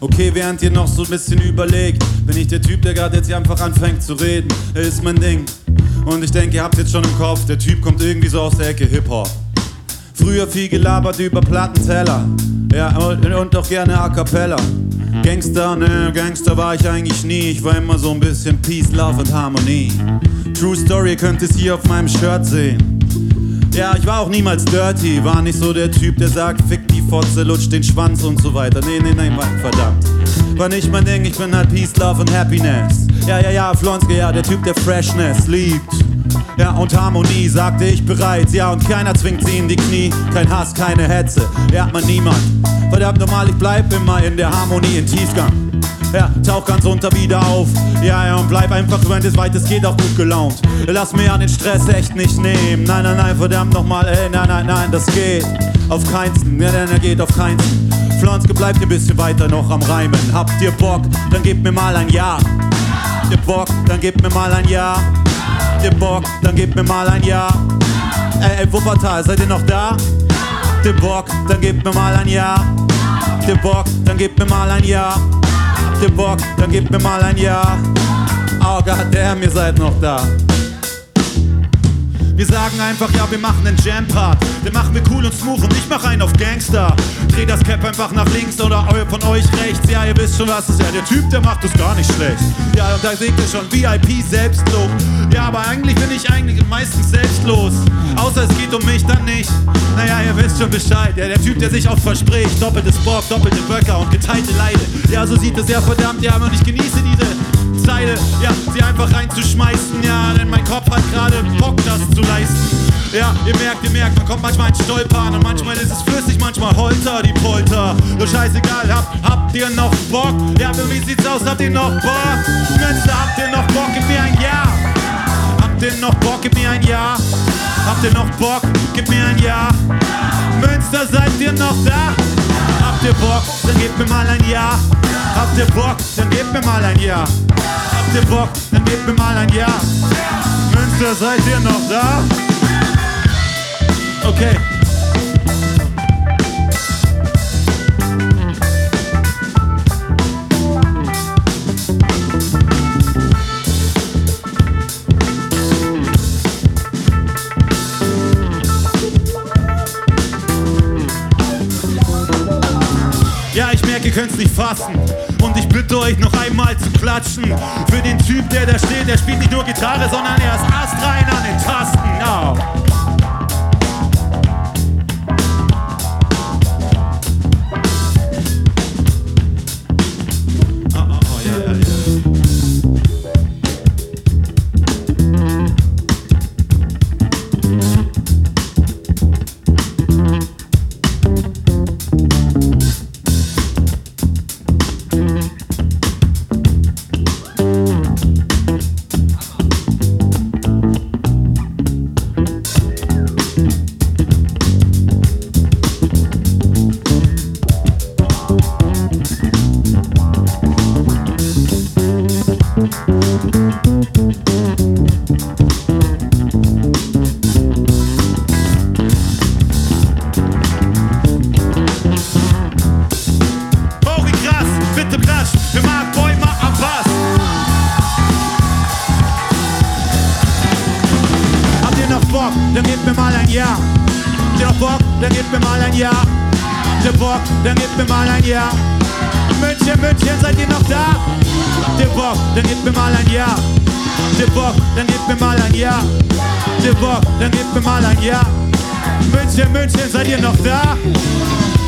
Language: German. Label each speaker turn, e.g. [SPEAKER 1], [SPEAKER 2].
[SPEAKER 1] Okay, während ihr noch so ein bisschen überlegt, bin ich der Typ, der gerade jetzt hier einfach anfängt zu reden. Ist mein Ding. Und ich denke, ihr habt's jetzt schon im Kopf, der Typ kommt irgendwie so aus der Ecke Hip-Hop. Früher viel gelabert über Plattenteller, ja, und auch gerne A Cappella. Gangster, ne, Gangster war ich eigentlich nie, ich war immer so ein bisschen Peace, Love und Harmonie. True Story, ihr könnt es hier auf meinem Shirt sehen. Ja, ich war auch niemals dirty, war nicht so der Typ, der sagt, fick die Fotze, lutscht den Schwanz und so weiter. Nee, verdammt. War nicht mein Ding, ich bin halt Peace, Love und Happiness. Ja, Flonske, ja, der Typ, der Freshness liebt. Ja, und Harmonie, sagte ich bereits. Ja, und keiner zwingt sie in die Knie. Kein Hass, keine Hetze, ja, man niemand. Verdammt normal, ich bleib immer in der Harmonie, in Tiefgang. Ja, tauch ganz unter wieder auf. Ja, und bleib einfach, wenn es weit es geht, auch gut gelaunt. Lass mir an den Stress echt nicht nehmen. Nein, verdammt nochmal, ey, nein, das geht auf keinsten. Ja, der geht auf keinsten. Flonske, bleibt ein bisschen weiter noch am Reimen. Habt ihr Bock, dann gebt mir mal ein Ja. Habt ihr Bock, dann gebt mir mal ein Ja. Habt ihr Bock, dann gebt mir mal ein Ja. Ey, Wuppertal, seid ihr noch da? Habt ihr Bock, dann gebt mir mal ein Ja. Habt ihr Bock, dann gebt mir mal ein Ja. Habt ihr Bock, dann gebt mir mal ein Ja. Oh goddamn, ihr seid noch da. Wir sagen einfach, ja, wir machen einen Jam-Part. Den machen wir cool und smooth und ich mach einen auf Gangster. Dreh das Cap einfach nach links oder von euch rechts. Ja, ihr wisst schon, was ist ja der Typ, der macht es gar nicht schlecht. Ja, und da seht ihr schon, VIP Selbstlob. Ja, aber eigentlich bin ich meistens selbstlos. Außer es geht um mich, dann nicht. Naja, ihr wisst schon Bescheid. Ja, der Typ, der sich oft verspricht. Doppeltes Bock, doppelte Böcker und geteilte Leide. Ja, so sieht es ja verdammt, ja, und ich genieße diese Zeile, ja, sie einfach reinzuschmeißen, ja, denn mein Kopf hat gerade Bock, das zu leisten. Ja, ihr merkt, man kommt manchmal ins Stolpern und manchmal ist es flüssig, manchmal Holter, die Polter. So scheißegal, habt ihr noch Bock? Ja, wie sieht's aus, habt ihr noch Bock? Münster, habt ihr noch Bock, gib mir ein Ja. Habt ihr noch Bock, gib mir ein Ja. Habt ihr noch Bock, gib mir ein Ja. Münster, seid ihr noch da? Habt ihr Bock, dann gebt mir mal ein Ja. Habt ihr Bock, dann gebt mir mal ein Ja. Habt ihr Bock, dann gebt mir mal ein Ja. Münster, seid ihr noch da? Okay. Ja, ich merke, ihr könnt's nicht fassen. Und ich bitte euch noch einmal zu klatschen. Für den Typ, der da steht, der spielt nicht nur Gitarre, sondern er ist astrein an den Tasten. Oh. Dann gebt mir mal ein Ja. Habt ihr noch Bock? Dann gebt mir mal ein Ja. Habt ihr Bock? Dann gebt mir mal ein Ja. München, seid ihr noch da? Habt ihr Bock? Dann gebt mir mal ein Ja. Habt ihr Bock? Dann gebt mir mal ein Ja. Habt ihr Bock? Dann gebt mir mal ein Ja. München, seid ihr noch da?